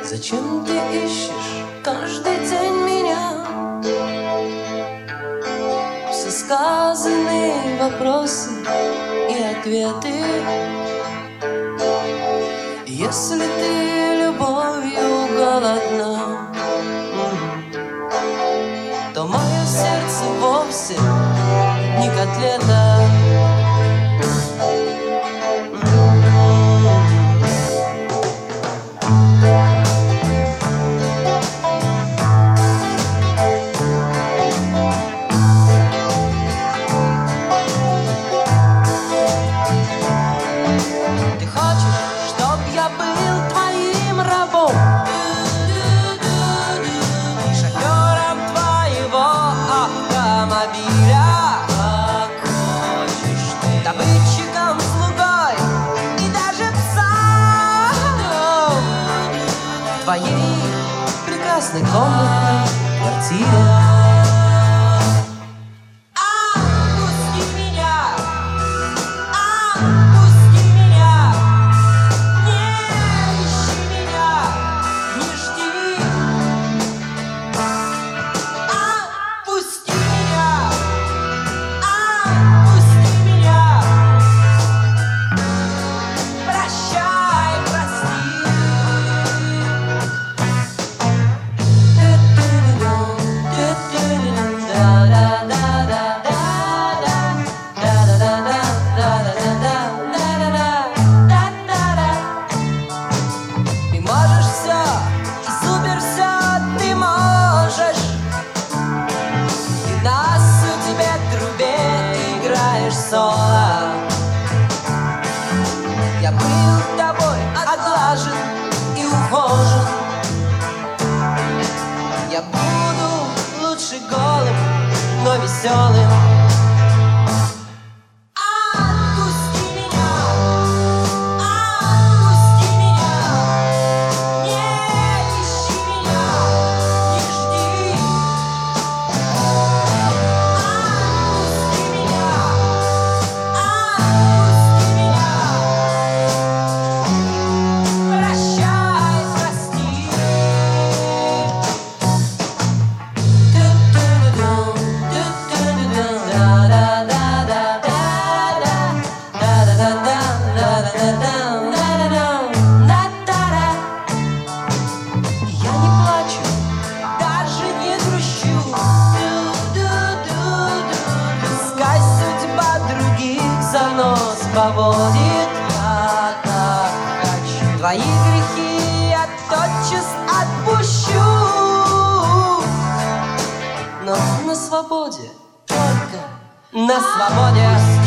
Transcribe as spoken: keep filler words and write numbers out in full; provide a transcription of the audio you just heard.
Зачем ты ищешь каждый день меня? Все сказанные вопросы и ответы. Если ты любовью голодна, то мое сердце вовсе не котлета. Твоей прекрасной комнатной квартире. Отпусти меня, отпусти меня, не ищи меня, не жди. Отпусти меня, отпусти меня, прощай, прости. Соло. Я был тобой оглажен и ухожен. Я буду лучше голым, но веселым. Отпусти меня, отпусти меня, не ищи меня, не жди. Отпусти меня. Я не плачу, даже не грущу. Пускай судьба других за нос поводит. Я так хочу. Твои грехи я тотчас отпущу. Но на свободе, только на свободе.